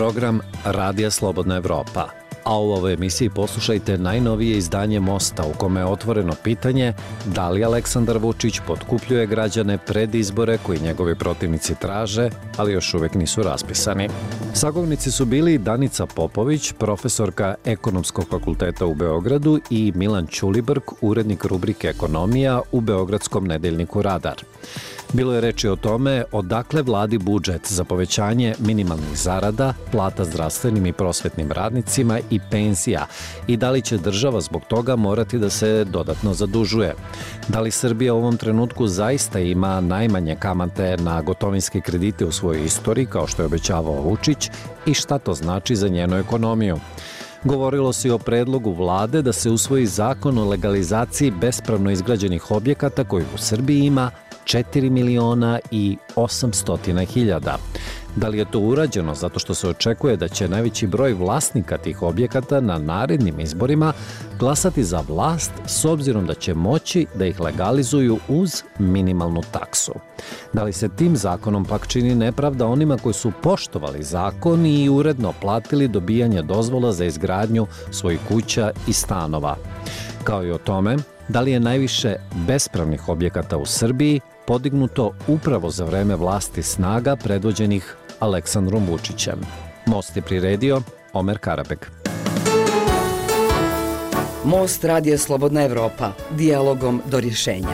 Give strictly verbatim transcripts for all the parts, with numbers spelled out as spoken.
program Radija Slobodna Evropa, a u ovoj emisiji poslušajte najnovije izdanje Mosta u kome je otvoreno pitanje da li Aleksandar Vučić potkupljuje građane pred izbore koji njegovi protivnici traže, ali još uvek nisu raspisani. Sagovornici su bili Danica Popović, profesorka Ekonomskog fakulteta u Beogradu, i Milan Ćulibrk, urednik rubrike Ekonomija u beogradskom nedeljniku Radar. Bilo je reči o tome odakle vladi budžet za povećanje minimalnih zarada, plata zdravstvenim i prosvetnim radnicima i penzija i da li će država zbog toga morati da se dodatno zadužuje. Da li Srbija u ovom trenutku zaista ima najmanje kamate na gotovinske kredite u svojoj istoriji, kao što je obećavao Vučić, i šta to znači za njenu ekonomiju. Govorilo se i o predlogu vlade da se usvoji zakon o legalizaciji bespravno izgrađenih objekata koji u Srbiji ima četiri miliona i osamsto hiljada. Da li je to urađeno zato što se očekuje da će najveći broj vlasnika tih objekata na narednim izborima glasati za vlast s obzirom da će moći da ih legalizuju uz minimalnu taksu? Da li se tim zakonom pak čini nepravda onima koji su poštovali zakon i uredno platili dobijanje dozvola za izgradnju svojih kuća i stanova? Kao i o tome, da li je najviše bespravnih objekata u Srbiji podignuto upravo za vreme vlasti snaga predvođenih Aleksandrom Vučićem? Most je priredio Omer Karabek. Most Radija Slobodna Evropa, dijalogom do rješenja.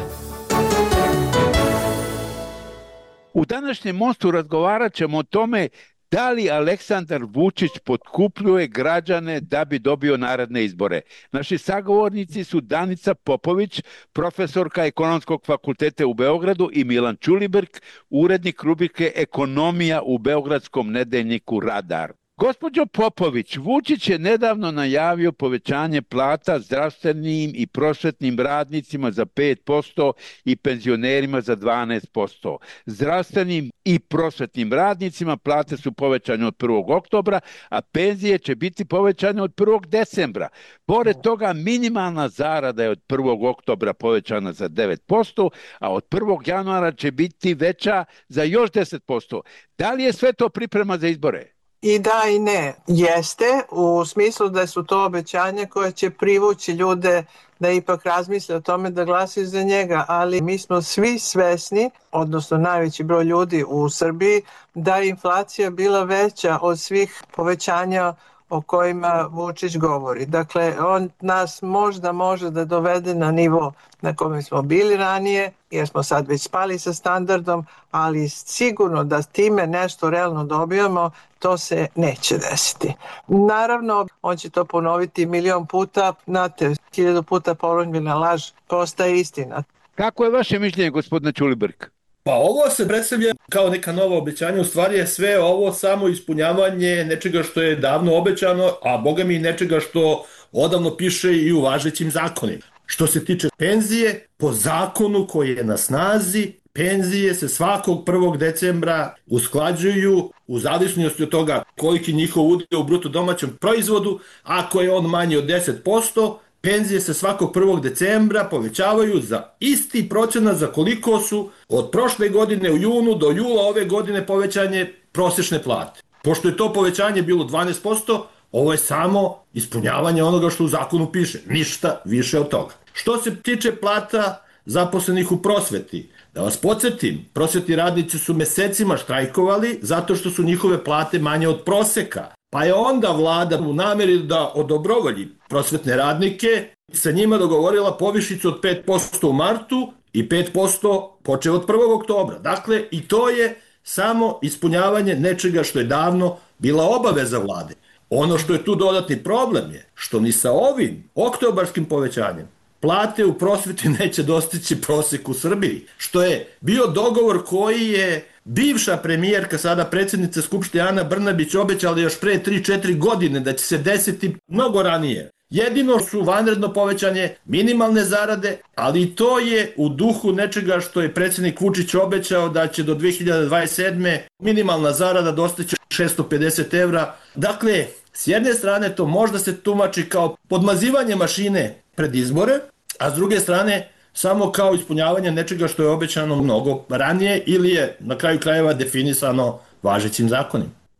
U današnjem Mostu razgovarat ćemo o tome da li Aleksandar Vučić potkupljuje građane da bi dobio naredne izbore. Naši sagovornici su Danica Popović, profesorka Ekonomskog fakulteta u Beogradu, i Milan Ćulibrk, urednik rubrike Ekonomija u beogradskom nedeljniku Radar. Gospođo Popović, Vučić je nedavno najavio povećanje plata zdravstvenim i prosvetnim radnicima za pet posto i penzionerima za dvanaest posto. Zdravstvenim i prosvetnim radnicima plate su povećane od prvog oktobra, a penzije će biti povećane od prvog decembra. Pored toga, minimalna zarada je od prvog oktobra povećana za devet posto, a od prvog januara će biti veća za još deset posto. Da li je sve to priprema za izbore? I da i ne. Jeste, u smislu da su to obećanja koje će privući ljude da ipak razmisle o tome da glasaju za njega, ali mi smo svi svesni, odnosno najveći broj ljudi u Srbiji, da je inflacija bila veća od svih povećanja o kojima Vučić govori. Dakle, on nas možda može da dovede na nivo na kome smo bili ranije, jer smo sad već spali sa standardom, ali sigurno da time nešto realno dobijamo, to se neće desiti. Naravno, on će to ponoviti milion puta, znate, hiljadu puta ponovljena laž postaje istina. Kako je vaše mišljenje, gospodine Ćulibrk? Pa ovo se predstavlja kao neka nova obećanja, u stvari je sve ovo samo ispunjavanje nečega što je davno obećano, a boga mi nečega što odavno piše i u važećim zakonima. Što se tiče penzije, po zakonu koji je na snazi, penzije se svakog prvog decembra usklađuju u zavisnosti od toga koliki njihov udio u bruto domaćem proizvodu. Ako je on manji od deset posto, penzije se svakog prvog decembra povećavaju za isti procenat za koliko su od prošle godine u junu do jula ove godine povećanje prosječne plate. Pošto je to povećanje bilo dvanaest posto, ovo je samo ispunjavanje onoga što u zakonu piše, ništa više od toga. Što se tiče plata zaposlenih u prosveti, da vas podsjetim, prosvetni radnici su mesecima štrajkovali zato što su njihove plate manje od proseka. Pa je onda vlada u nameri da odobrovolji prosvetne radnike sa njima dogovorila povišicu od pet posto u martu i pet posto počev od prvog oktobra. Dakle, i to je samo ispunjavanje nečega što je davno bila obaveza vlade. Ono što je tu dodatni problem je što ni sa ovim oktobarskim povećanjem plate u prosveti neće dostići prosek u Srbiji, što je bio dogovor koji je bivša premijerka, sada predsjednica Skupštine Ana Brnabić, obećala još pre tri četiri godine da će se desiti mnogo ranije. Jedino su vanredno povećanje minimalne zarade, ali i to je u duhu nečega što je predsjednik Vučić obećao da će do dve hiljade dvadeset sedme minimalna zarada dostići šesto pedeset evra. Dakle, s jedne strane to možda se tumači kao podmazivanje mašine pred izbore, a s druge strane samo kao ispunjavanje nečega što je obećano mnogo ranije ili je na kraju krajeva definisano važećim zakonima.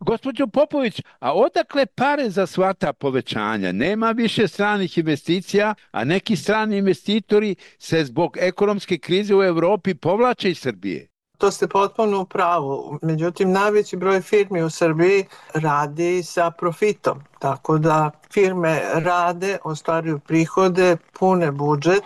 Gospođo Popović, a odakle pare za sva ta povećanja? Nema više stranih investicija, a neki strani investitori se zbog ekonomske krize u Evropi povlače iz Srbije. To ste potpuno u pravu. Međutim, najveći broj firmi u Srbiji radi sa profitom. Tako da firme rade, ostvaruju prihode, pune budžet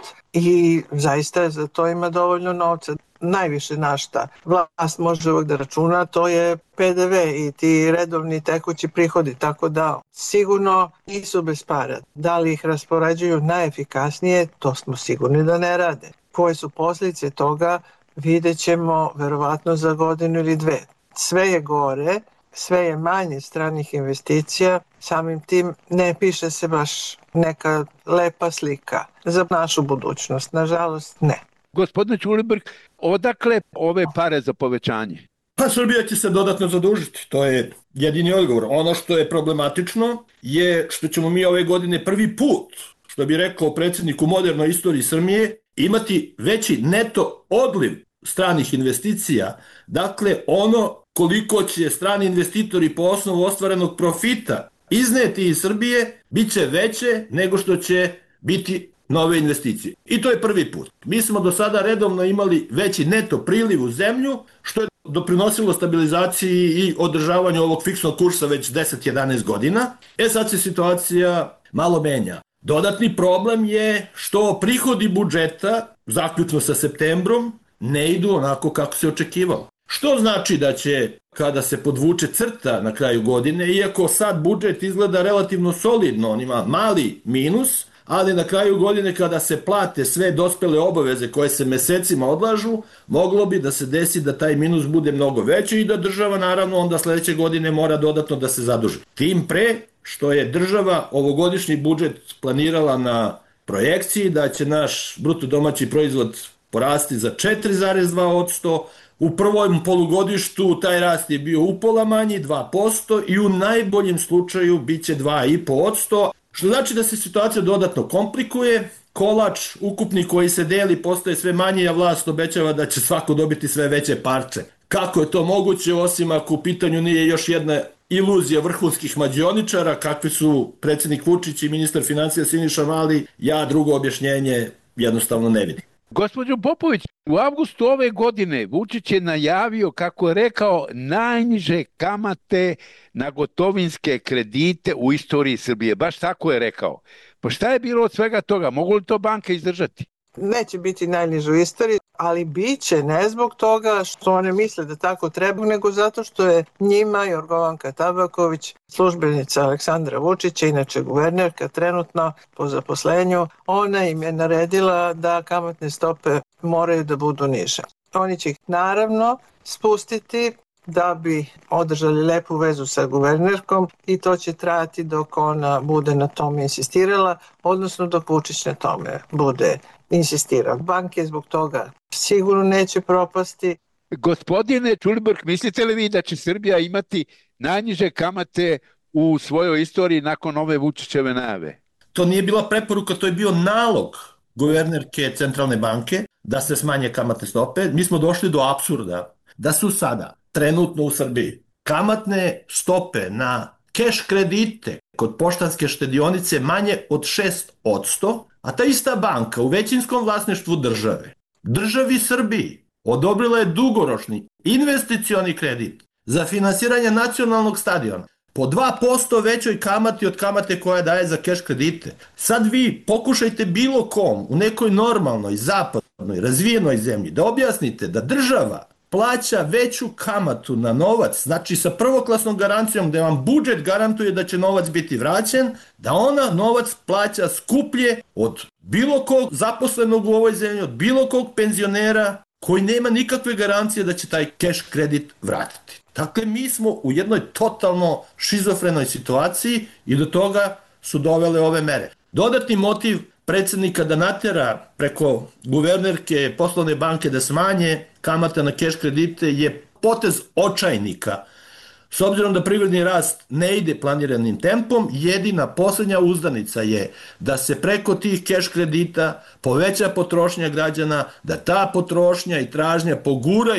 i zaista za to ima dovoljno novca. Najviše na šta vlast može uvek da računa, to je P D V i ti redovni tekući prihodi, tako da sigurno nisu bez para. Da li ih raspoređuju najefikasnije, to smo sigurni da ne rade. Koje su posljedice toga, vidjet ćemo verovatno za godinu ili dve. Sve je gore, sve je manje stranih investicija, samim tim ne piše se baš neka lepa slika za našu budućnost. Nažalost, ne. Gospodine Ćulibrk, odakle ove pare za povećanje? Pa Srbija će se dodatno zadužiti, to je jedini odgovor. Ono što je problematično je što ćemo mi ove godine prvi put, što bi rekao predsjednik u modernoj istoriji Srbije, imati veći neto odliv stranih investicija. Dakle, ono koliko će strani investitori po osnovu ostvarenog profita izneti iz Srbije, bit će veće nego što će biti nove investicije. I to je prvi put. Mi smo do sada redovno imali veći neto priliv u zemlju, što je doprinosilo stabilizaciji i održavanju ovog fiksnog kursa već deset do jedanaest godina. E sad se situacija malo menja. Dodatni problem je što prihodi budžeta, zaključno sa septembrom, ne idu onako kako se očekivalo. Što znači da će, kada se podvuče crta na kraju godine, iako sad budžet izgleda relativno solidno, on ima mali minus, ali na kraju godine kada se plate sve dospele obaveze koje se mesecima odlažu, moglo bi da se desi da taj minus bude mnogo veći i da država naravno onda sledeće godine mora dodatno da se zaduži. Tim pre što je država ovogodišnji budžet planirala na projekciji da će naš bruto domaći proizvod porasti za četiri zarez dva posto, u prvom polugodištu taj rast je bio upola manji, dva posto, i u najboljem slučaju bit će dva i po posto, što znači da se situacija dodatno komplikuje, kolač ukupni koji se deli postaje sve manji, a vlast obećava da će svako dobiti sve veće parče. Kako je to moguće, osim ako u pitanju nije još jedna iluzija vrhunskih mađioničara, kakvi su predsjednik Vučić i ministar financija Siniša Mali, ja drugo objašnjenje jednostavno ne vidim. Gospođo Popović, u avgustu ove godine Vučić je najavio, kako je rekao, najniže kamate na gotovinske kredite u istoriji Srbije. Baš tako je rekao. Pa šta je bilo od svega toga? Mogu li to banke izdržati? Neće biti najniže u istoriji, ali bit će ne zbog toga što one misle da tako treba, nego zato što je njima Jorgovanka Tabaković, službenica Aleksandra Vučića, inače guvernerka trenutno po zaposlenju, ona im je naredila da kamatne stope moraju da budu niže. Oni će ih naravno spustiti da bi održali lepu vezu sa guvernerkom i to će trajati dok ona bude na tome insistirala, odnosno dok Vučić na tome bude insistirao. Banke zbog toga sigurno neće propasti. Gospodine Ćulibrk, mislite li vi da će Srbija imati najniže kamate u svojoj istoriji nakon ove Vučićeve najave? To nije bila preporuka, to je bio nalog guvernerke Centralne banke da se smanje kamatne stope. Mi smo došli do apsurda da su sada trenutno u Srbiji kamatne stope na keš kredite kod poštanske štedionice manje od šest posto, a ta ista banka u većinskom vlasništvu države, državi Srbiji, odobrila je dugoročni investicioni kredit za finansiranje nacionalnog stadiona po dva posto većoj kamati od kamate koja daje za keš kredite. Sad vi pokušajte bilo kom u nekoj normalnoj, zapadnoj, razvijenoj zemlji da objasnite da država plaća veću kamatu na novac, znači sa prvoklasnom garancijom da vam budžet garantuje da će novac biti vraćen, da ona novac plaća skuplje od bilo kog zaposlenog u ovoj zemlji, od bilo kog penzionera koji nema nikakve garancije da će taj keš kredit vratiti. Dakle, mi smo u jednoj totalno šizofrenoj situaciji i do toga su dovele ove mere. Dodatni motiv predsjednika da natera preko guvernerke poslovne banke da smanje kamata na keš kredite je potez očajnika. S obzirom da privredni rast ne ide planiranim tempom, jedina posljednja uzdanica je da se preko tih keš kredita poveća potrošnja građana, da ta potrošnja i tražnja poguraju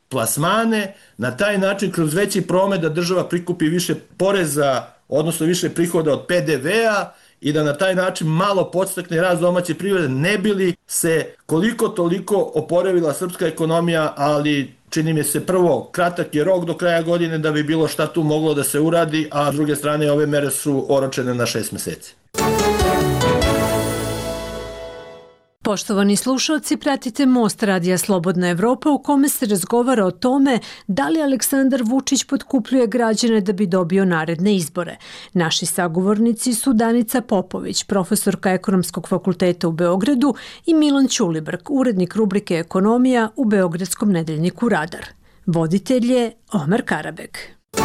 plasmane, na taj način kroz veći promet da država prikupi više poreza, odnosno više prihoda od pe de vea i da na taj način malo podstakne rast domaće privrede, ne bi li se koliko toliko oporavila srpska ekonomija, ali čini mi se prvo, kratak je rok do kraja godine da bi bilo šta tu moglo da se uradi, a s druge strane ove mere su oročene na šest meseci. Poštovani slušalci, pratite Most Radija Slobodna Evropa u kome se razgovara o tome da li Aleksandar Vučić potkupljuje građane da bi dobio naredne izbore. Naši sagovornici su Danica Popović, profesorka Ekonomskog fakulteta u Beogradu, i Milan Ćulibrk, urednik rubrike Ekonomija u beogradskom nedeljniku Radar. Voditelj je Omer Karabek.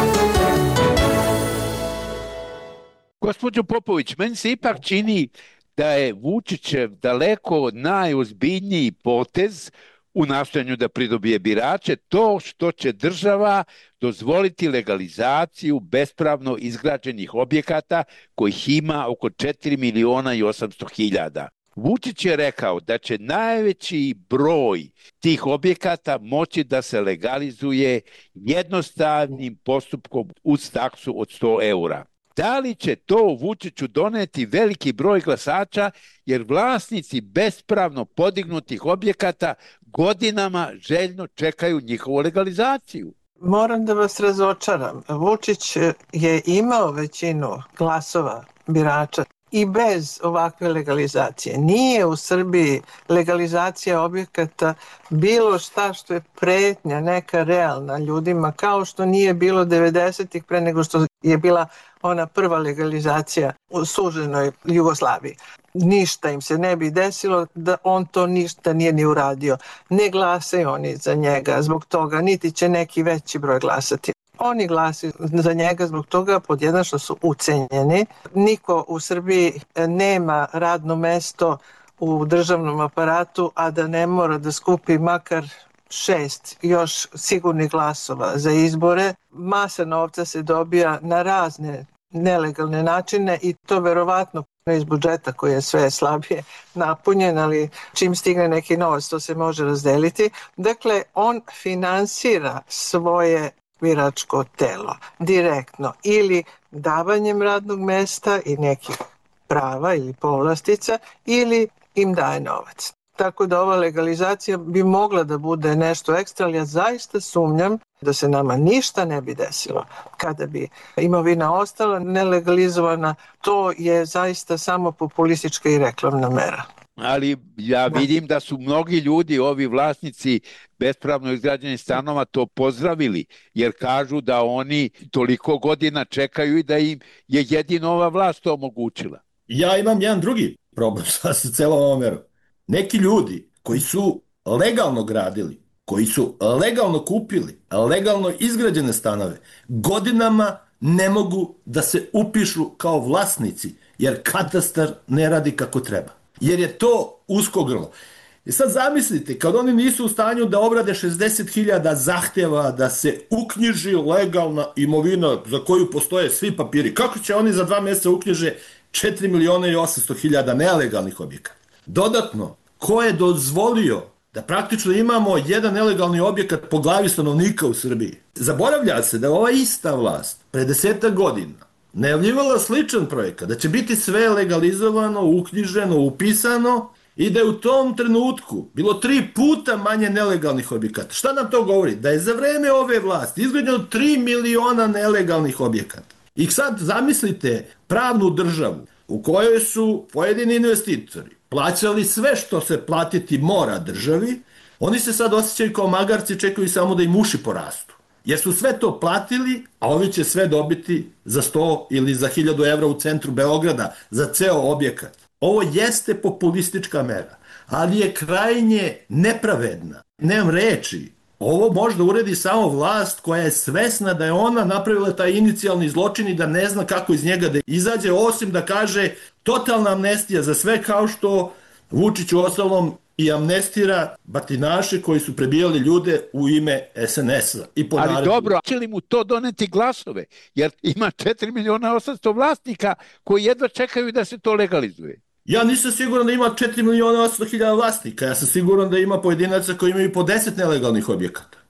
Gospođo Popović, meni se ipak čini da je Vučićev daleko najozbiljniji potez u nastojanju da pridobije birače to što će država dozvoliti legalizaciju bespravno izgrađenih objekata kojih ima oko četiri miliona i osamsto hiljada. Vučić je rekao da će najveći broj tih objekata moći da se legalizuje jednostavnim postupkom uz taksu od sto eura. Da li će to Vučiću doneti veliki broj glasača, jer vlasnici bespravno podignutih objekata godinama željno čekaju njihovu legalizaciju? Moram da vas razočaram. Vučić je imao većinu glasova birača i bez ovakve legalizacije. Nije u Srbiji legalizacija objekata bilo šta što je pretnja neka realna ljudima, kao što nije bilo devedesetih pre nego što je bila ona prva legalizacija u suženoj Jugoslaviji. Ništa im se ne bi desilo da on to ništa nije ni uradio. Ne glasaju oni za njega zbog toga, niti će neki veći broj glasati. Oni glasuju za njega zbog toga, pod jedan, što su ucenjeni. Niko u Srbiji nema radno mesto u državnom aparatu, a da ne mora da skupi makar šest još sigurnih glasova za izbore. Masa novca se dobija na razne nelegalne načine i to verovatno iz budžeta koji je sve slabije napunjen, ali čim stigne neki novac to se može razdeliti. Dakle, on finansira svoje biračko telo direktno ili davanjem radnog mesta i nekih prava ili povlastica ili im daje novac. Tako da ova legalizacija bi mogla da bude nešto ekstra, ali ja zaista sumnjam da se nama ništa ne bi desilo kada bi imovina ostala nelegalizovana. To je zaista samo populistička i reklamna mera. Ali ja vidim da su mnogi ljudi, ovi vlasnici bespravno izgrađenih stanova, to pozdravili, jer kažu da oni toliko godina čekaju i da im je jedino ova vlast to omogućila. Ja imam jedan drugi problem sa celom ovom merom. Neki ljudi koji su legalno gradili, koji su legalno kupili, legalno izgrađene stanove, godinama ne mogu da se upišu kao vlasnici, jer katastar ne radi kako treba. Jer je to usko grlo. I sad zamislite, kad oni nisu u stanju da obrade šezdeset hiljada zahtjeva da se uknjiži legalna imovina za koju postoje svi papiri, kako će oni za dva mjeseca uknjiže četiri miliona i osamsto hiljada nelegalnih objekata? Dodatno, ko je dozvolio da praktično imamo jedan nelegalni objekat po glavi stanovnika u Srbiji? Zaboravlja se da ova ista vlast pre desetak godina najavljivala sličan projekat, da će biti sve legalizovano, uknjiženo, upisano i da je u tom trenutku bilo tri puta manje nelegalnih objekata. Šta nam to govori? Da je za vreme ove vlasti izgrađeno tri miliona nelegalnih objekata. I sad zamislite pravnu državu u kojoj su pojedini investitori plaćali sve što se platiti mora državi, oni se sad osjećaju kao magarci, čekaju samo da im uši porastu. Jer su sve to platili, a ovi će sve dobiti za sto ili za hiljadu evra u centru Beograda za ceo objekat. Ovo jeste populistička mera, ali je krajnje nepravedna. Nemam reči. Ovo možda uredi samo vlast koja je svesna da je ona napravila taj inicijalni zločin i da ne zna kako iz njega da izađe, osim da kaže totalna amnestija za sve, kao što Vučić u ostalom i amnestira batinaše koji su prebijali ljude u ime es en es-a. I ali dobro, će li mu to doneti glasove? Jer ima četiri miliona osamsto vlasnika koji jedva čekaju da se to legalizuje. Ja nisam siguran da ima četiri miliona osamsto hiljada vlasnika. Ja sam siguran da ima pojedinaca koji imaju po deset nelegalnih objekata.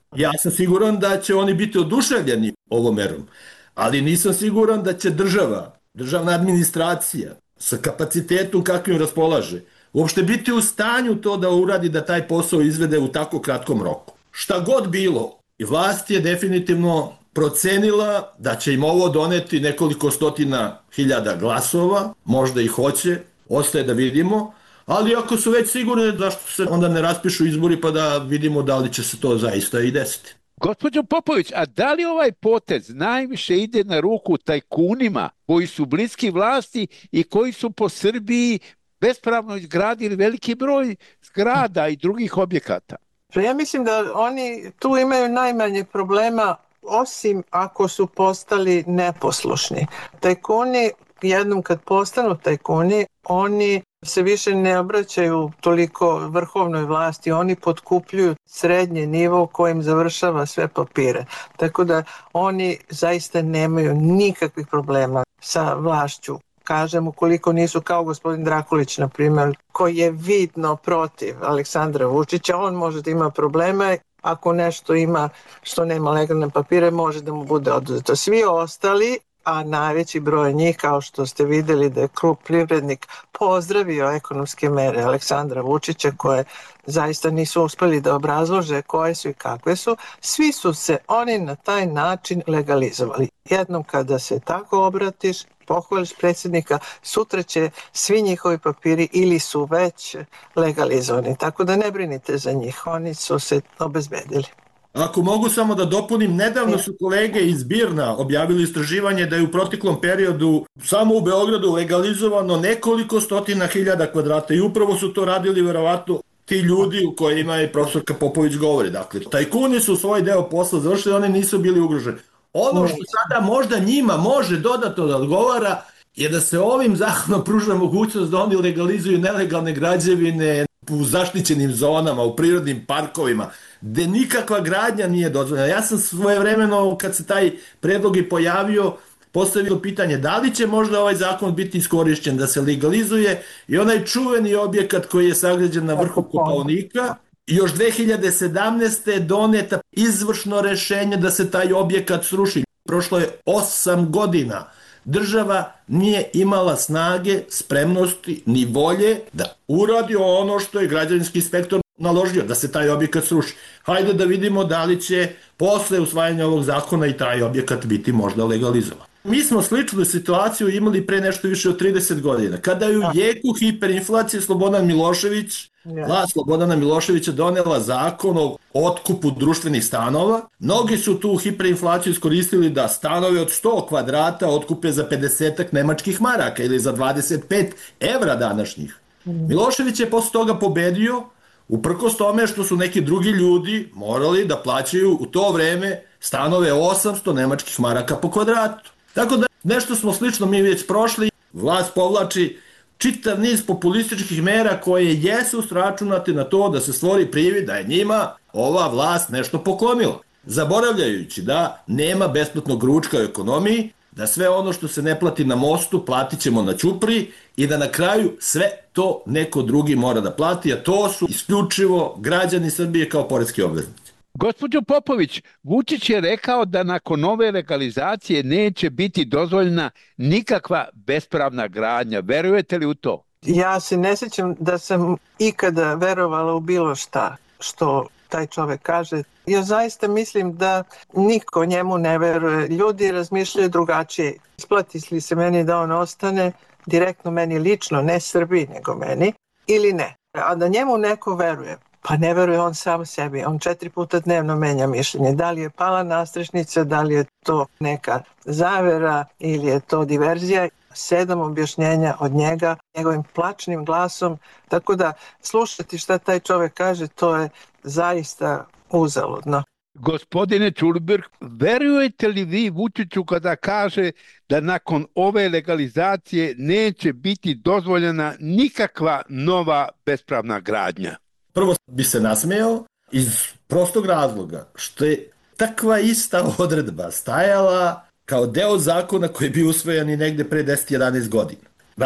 Ja sam siguran da će oni biti oduševljeni ovom merom, ali nisam siguran da će država, državna administracija sa kapacitetom kakvim raspolaže, uopšte biti u stanju to da uradi, da taj posao izvede u tako kratkom roku. Šta god bilo, i vlast je definitivno procenila da će im ovo doneti nekoliko stotina hiljada glasova, možda i hoće, ostaje da vidimo, ali ako su već sigurni, zašto se onda ne raspišu izbori pa da vidimo da li će se to zaista i desiti. Gospođo Popović, a da li ovaj potez najviše ide na ruku tajkunima koji su bliski vlasti i koji su po Srbiji bespravno izgradili veliki broj zgrada i drugih objekata? Ja mislim da oni tu imaju najmanje problema, osim ako su postali neposlušni. Tajkuni, jednom kad postanu tajkuni, oni se više ne obraćaju toliko vrhovnoj vlasti, oni potkupljuju srednji nivo kojim završava sve papire. Tako da oni zaista nemaju nikakvih problema sa vlašću. Kažem, ukoliko nisu kao gospodin Drakulić, na primjer, koji je vidno protiv Aleksandra Vučića, on može da ima probleme. Ako nešto ima što nema legalne papire, može da mu bude oduzeto. Svi ostali, a najveći broj njih, kao što ste videli da je krug privrednik pozdravio ekonomske mere Aleksandra Vučića, koje zaista nisu uspeli da obrazlože koje su i kakve su, svi su se oni na taj način legalizovali. Jednom kada se tako obratiš, pohvališ predsjednika, sutra će svi njihovi papiri ili su već legalizovani. Tako da ne brinite za njih, oni su se obezbedili. Ako mogu samo da dopunim, nedavno su kolege iz Birna objavili istraživanje da je u proteklom periodu samo u Beogradu legalizovano nekoliko stotina hiljada kvadrata i upravo su to radili verovatno ti ljudi u kojima je profesorka Popović govori. Dakle, tajkuni su svoj deo posla završili, oni nisu bili ugroženi. Ono što sada možda njima može dodatno da odgovara je da se ovim zakonom pruža mogućnost da oni legalizuju nelegalne građevine u zaštićenim zonama, u prirodnim parkovima, gde nikakva gradnja nije dozvoljena. Ja sam svojevremeno, kad se taj predlog i pojavio, postavio pitanje da li će možda ovaj zakon biti iskorišćen da se legalizuje i onaj čuveni objekat koji je sagrađen na vrhu Kopaonika. Još dve hiljade sedamnaeste. je doneta izvršno rešenje da se taj objekat sruši. Prošlo je osam godina. Država nije imala snage, spremnosti ni volje da uradi ono što je građevinski inspektor naložio, da se taj objekat sruši. Hajde da vidimo da li će posle usvajanja ovog zakona i taj objekat biti možda legalizovan. Mi smo sličnu situaciju imali pre nešto više od trideset godina. Kada je u jeku hiperinflacije Slobodan Milošević, vlast Slobodana Miloševića donela zakon o otkupu društvenih stanova, mnogi su tu hiperinflaciju iskoristili da stanove od sto kvadrata otkupe za pedeset nemačkih maraka ili za dvadeset pet evra današnjih. Milošević je posle toga pobedio, uprkos tome što su neki drugi ljudi morali da plaćaju u to vreme stanove osamsto nemačkih maraka po kvadratu. Tako da nešto smo slično mi već prošli. Vlast povlači čitav niz populističkih mera koje jesu sračunate na to da se stvori privid da je njima ova vlast nešto poklonila. Zaboravljajući da nema besplatnog ručka u ekonomiji, da sve ono što se ne plati na mostu platit ćemo na ćupriji i da na kraju sve to neko drugi mora da plati, a to su isključivo građani Srbije kao poreski obveznici. Gospođo Popović, Vučić je rekao da nakon ove legalizacije neće biti dozvoljena nikakva bespravna gradnja. Verujete li u to? Ja se ne sjećam da sam ikada verovala u bilo šta što taj čovek kaže. Ja zaista mislim da niko njemu ne veruje. Ljudi razmišljaju drugačije. Isplati li se meni da on ostane, direktno meni lično, ne Srbiji nego meni, ili ne. A da njemu neko veruje, pa ne veruje on sam sebi. On četiri puta dnevno menja mišljenje. Da li je pala nastrešnica, da li je to neka zavera ili je to diverzija. Sedam objašnjenja od njega, njegovim plačnim glasom. Tako da slušati šta taj čovek kaže, to je zaista uzaludno. Gospodine Čulibrk, verujete li vi Vučiću kada kaže da nakon ove legalizacije neće biti dozvoljena nikakva nova bespravna gradnja? Prvo bi se nasmejao iz prostog razloga što je takva ista odredba stajala kao deo zakona koji je bio usvojen i negde pre deset do jedanaest godina. Znači,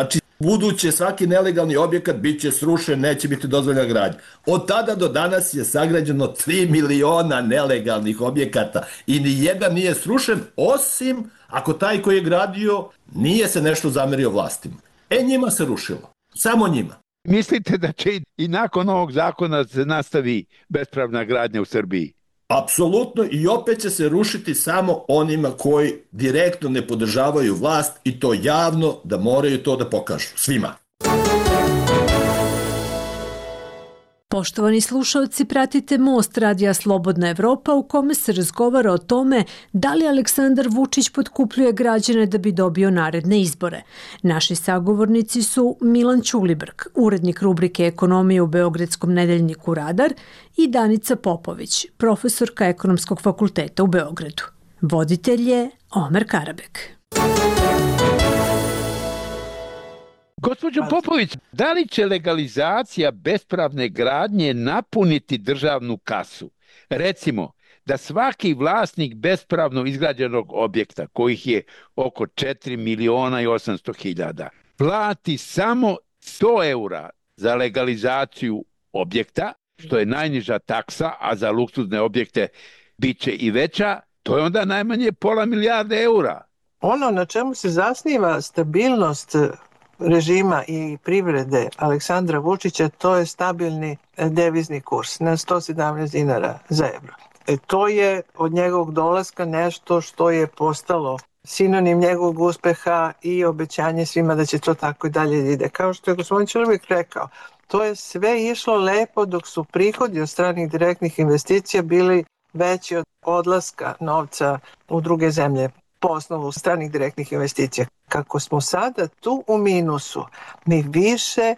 buduće svaki nelegalni objekat bit će srušen, neće biti dozvoljena gradnja. Od tada do danas je sagrađeno tri miliona nelegalnih objekata i ni jedan nije srušen, osim ako taj koji je gradio nije se nešto zamerio vlastima. E, njima se rušilo. Samo njima. Mislite da će i nakon ovog zakona se nastavi bespravna gradnja u Srbiji? Apsolutno, i opet će se rušiti samo onima koji direktno ne podržavaju vlast i to javno, da moraju to da pokažu. Svima. Poštovani slušalci, pratite Most Radija Slobodna Evropa u kome se razgovara o tome da li Aleksandar Vučić potkupljuje građane da bi dobio naredne izbore. Naši sagovornici su Milan Ćulibrk, urednik rubrike Ekonomije u Beogradskom nedeljniku Radar, i Danica Popović, profesorka Ekonomskog fakulteta u Beogradu. Voditelj je Omer Karabek. Gospođo Popović, da li će legalizacija bespravne gradnje napuniti državnu kasu? Recimo, da svaki vlasnik bespravno izgrađenog objekta, kojih je oko četiri miliona i osamsto hiljada, plati samo sto eura za legalizaciju objekta, što je najniža taksa, a za luksuzne objekte bit će i veća, to je onda najmanje pola milijarde eura. Ono na čemu se zasniva stabilnost režima i privrede Aleksandra Vučića, to je stabilni devizni kurs na sto sedamnaest dinara za evro. E, to je od njegovog dolaska nešto što je postalo sinonim njegovog uspeha i obećanje svima da će to tako i dalje ide. Kao što je gospodin Ćulibrk rekao, to je sve išlo lepo dok su prihodi od stranih direktnih investicija bili veći od odlaska novca u druge zemlje po osnovu stranih direktnih investicija. Kako smo sada tu u minusu, mi više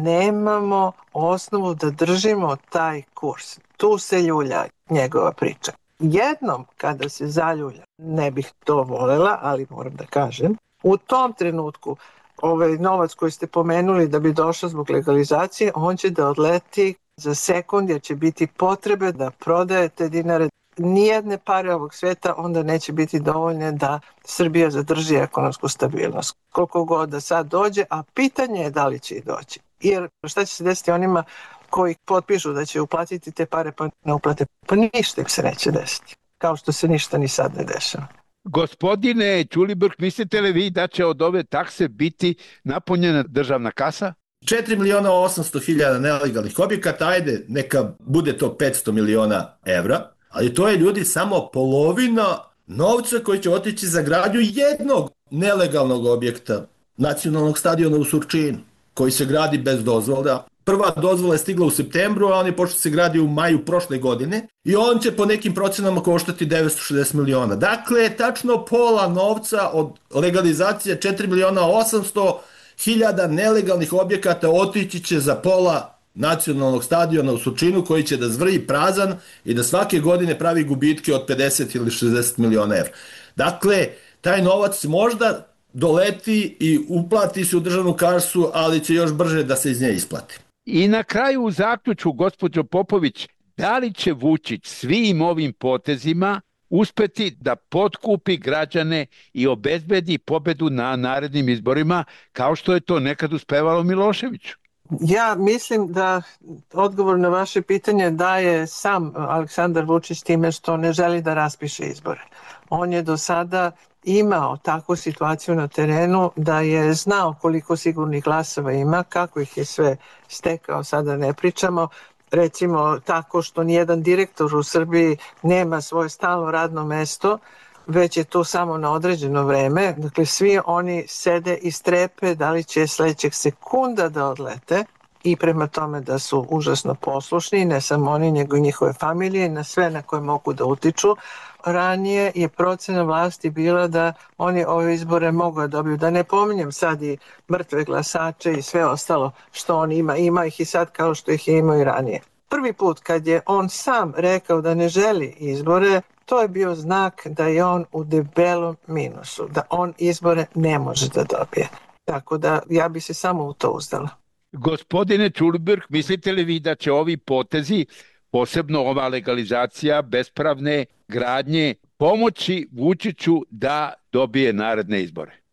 nemamo osnovu da držimo taj kurs. Tu se ljulja njegova priča. Jednom kada se zaljulja, ne bih to volela, ali moram da kažem, u tom trenutku ovaj novac koji ste pomenuli da bi došao zbog legalizacije, on će da odleti za sekund, jer će biti potrebe da prodajete dinare. Nijedne pare ovog sveta onda neće biti dovoljne da Srbija zadrži ekonomsku stabilnost. Koliko god da sad dođe, a pitanje je da li će i doći. Jer šta će se desiti onima koji potpišu da će uplatiti te pare pa ne uplate? Pa ništa im se neće desiti. Kao što se ništa ni sad ne dešava. Gospodine Ćulibrk, mislite li vi da će od ove takse biti napunjena državna kasa? četiri miliona osamsto hiljada nelegalnih objekata, ajde, neka bude to petsto miliona evra. Ali to je, ljudi, samo polovina novca koji će otići za gradnju jednog nelegalnog objekta, nacionalnog stadiona u Surčinu, koji se gradi bez dozvola. Prva dozvola je stigla u septembru, a on je počeo se gradi u maju prošle godine i on će po nekim procenama koštati devetsto šezdeset miliona. Dakle, tačno pola novca od legalizacije četiri miliona osamsto hiljada nelegalnih objekata otići će za pola nacionalnog stadiona u Surčinu, koji će da zvrji prazan i da svake godine pravi gubitke od pedeset ili šezdeset miliona evra. Dakle, taj novac možda doleti i uplati se u državnu kasu, ali će još brže da se iz nje isplati. I na kraju u zaključku, gospođo Popović, da li će Vučić svim ovim potezima uspeti da potkupi građane i obezbedi pobedu na narednim izborima, kao što je to nekad uspevalo Miloševiću? Ja mislim da odgovor na vaše pitanje daje sam Aleksandar Vučić time što ne želi da raspiše izbore. On je do sada imao takvu situaciju na terenu da je znao koliko sigurnih glasova ima, kako ih je sve stekao, sada ne pričamo. Recimo tako što nijedan direktor u Srbiji nema svoje stalno radno mesto, već je to samo na određeno vreme. Dakle, svi oni sede i strepe da li će sledećeg sekunda da odlete i prema tome da su užasno poslušni, ne samo oni, nego i njihove familije, na sve na koje mogu da utiču. Ranije je procena vlasti bila da oni ove izbore mogu da dobiju. Da ne pominjem sad i mrtve glasače i sve ostalo što on ima. Ima ih i sad kao što ih je imao i ranije. Prvi put kad je on sam rekao da ne želi izbore, to je bio znak da je on u debelom minusu, da on izbore ne može da dobije. Tako da ja bi se samo u to uzdala. Gospodine Ćulibrk, mislite li vi da će ovi potezi, posebno ova legalizacija bespravne gradnje, pomoći Vučiću da dobije naredne izbore?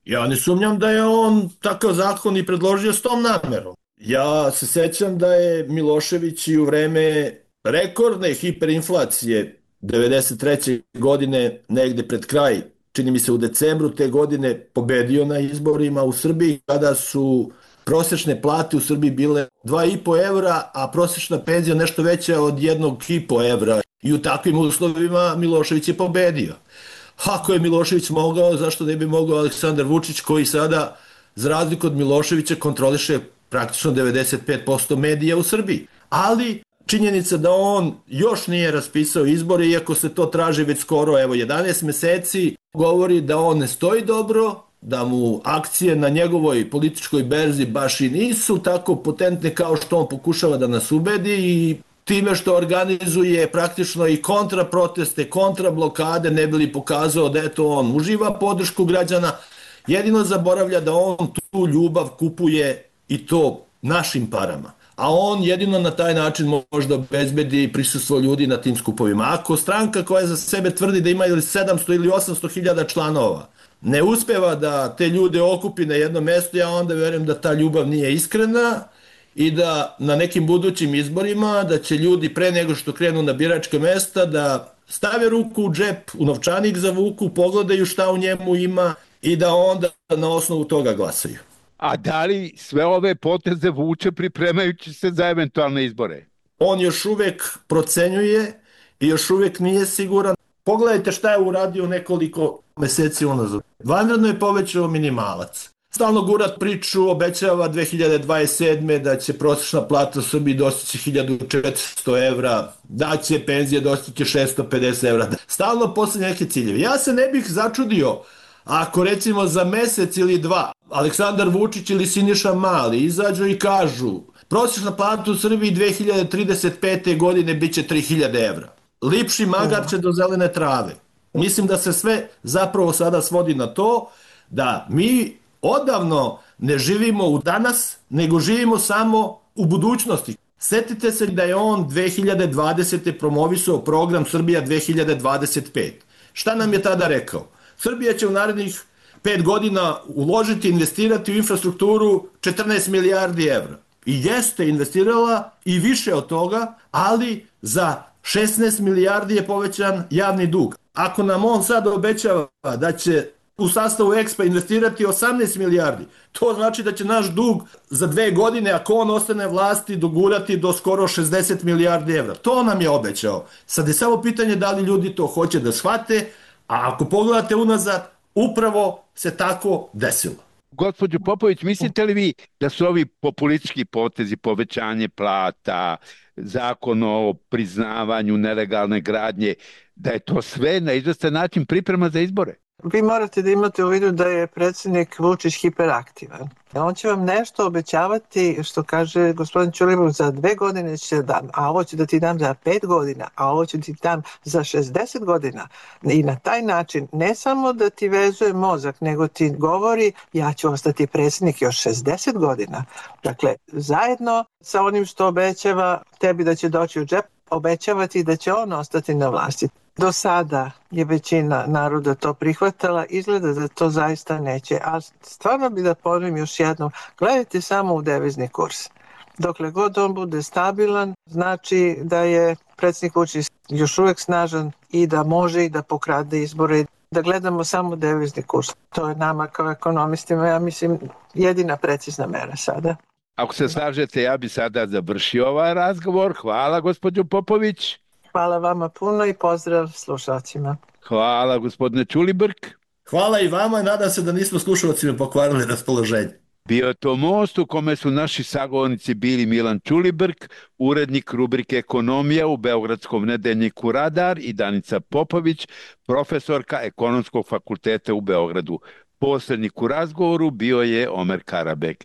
Ja ne sumnjam da je on takav zakon i predložio s tom namerom. Ja se sećam da je Milošević i u vreme rekordne hiperinflacije devedeset treće godine, negde pred kraj, čini mi se u decembru te godine, pobedio na izborima u Srbiji, kada su prosečne plate u Srbiji bile dva i po evra, a prosečna penzija nešto veća od jednog i po evra. I u takvim uslovima Milošević je pobedio. Ako je Milošević mogao, zašto ne bi mogao Aleksandar Vučić, koji sada, za razliku od Miloševića, kontroliše praktično devedeset pet posto medija u Srbiji. Ali činjenica da on još nije raspisao izbore, iako se to traži već skoro, evo, jedanaest meseci, govori da on ne stoji dobro, da mu akcije na njegovoj političkoj berzi baš i nisu tako potentne kao što on pokušava da nas ubedi, i time što organizuje praktično i kontraproteste, kontrablokade, ne bi li pokazao da eto on uživa podršku građana, jedino zaboravlja da on tu ljubav kupuje i to našim parama. A on jedino na taj način može da obezbedi prisustvo ljudi na tim skupovima. Ako stranka koja za sebe tvrdi da ima ili sedamsto ili osamsto hiljada članova ne uspeva da te ljude okupi na jedno mesto, ja onda verujem da ta ljubav nije iskrena i da na nekim budućim izborima da će ljudi pre nego što krenu na biračka mesta da stave ruku u džep, u novčanik zavuku, pogledaju šta u njemu ima i da onda na osnovu toga glasaju. A da li sve ove poteze vuče pripremajući se za eventualne izbore? On još uvek procenjuje i još uvek nije siguran. Pogledajte šta je uradio nekoliko meseci unazad. Vanredno je povećao minimalac. Stalno gurat priču, obećava dve hiljade dvadeset sedme da će prosječna plata u Srbiji dostići hiljadu četiristo evra, da će penzije dostići šesto pedeset evra. Stalno postavlja neke ciljeve. Ja se ne bih začudio ako recimo za mesec ili dva Aleksandar Vučić ili Siniša Mali izađu i kažu prosječna plata u Srbiji dve hiljade trideset pete. godine bit će tri hiljade evra. Lipši magarče do zelene trave. Mislim da se sve zapravo sada svodi na to da mi odavno ne živimo u danas, nego živimo samo u budućnosti. Setite se da je on dve hiljade dvadesete. promovisao program Srbija dve hiljade dvadeset pet. Šta nam je tada rekao? Srbija će u narednih pet godina uložiti, investirati u infrastrukturu četrnaest milijardi evra. I jeste investirala i više od toga, ali za šesnaest milijardi je povećan javni dug. Ako nam on sad obećava da će u sastavu Expa investirati osamnaest milijardi, to znači da će naš dug za dve godine, ako on ostane vlasti, dogurati do skoro šezdeset milijardi evra. To nam je obećao. Sad je samo pitanje da li ljudi to hoće da shvate, a ako pogledate unazad, upravo se tako desilo. Gospođo Popović, mislite li vi da su ovi populistički potezi, povećanje plata, zakon o priznavanju nelegalne gradnje, da je to sve na izvestan način priprema za izbore? Vi morate da imate u vidu da je predsjednik Vučić hiperaktivan. On će vam nešto obećavati, što kaže gospodin Ćulibrk, za dve godine će dam, a ovo ću da ti dam za pet godina, a ovo ću ti dam za šezdeset godina. I na taj način ne samo da ti vezuje mozak, nego ti govori ja ću ostati predsjednik još šezdeset godina. Dakle, zajedno sa onim što obećava tebi da će doći u džep, obećavati da će on ostati na vlasti. Do sada je većina naroda to prihvatala, izgleda da to zaista neće, a stvarno bi da ponovim još jednom, gledajte samo u devizni kurs. Dokle god on bude stabilan, znači da je predsjednik Vučić još uvek snažan i da može i da pokrade izbore, da gledamo samo devizni kurs. To je nama kao ekonomistima, ja mislim, jedina precizna mera sada. Ako se slažete, ja bi sada završio ovaj razgovor. Hvala, gospođo Popović. Hvala vama puno i pozdrav slušalcima. Hvala, gospodine Ćulibrk. Hvala i vama i nadam se da nismo slušalcima pokvarili raspoloženje. Bio je to Most u kome su naši sagovornici bili Milan Ćulibrk, urednik rubrike Ekonomija u Beogradskom nedeljniku Radar, i Danica Popović, profesorka Ekonomskog fakulteta u Beogradu. Posrednik u razgovoru bio je Omer Karabek.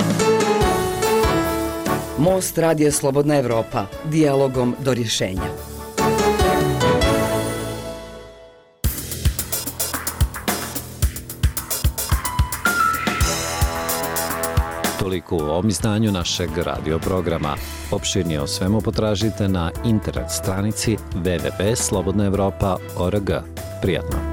Most Radio Slobodna Evropa. Dijalogom do rješenja. Toliko u ovom izdanju našeg radio programa. Opširnije o svemu potražite na internet stranici w w w tačka slobodna evropa tačka org. Prijatno.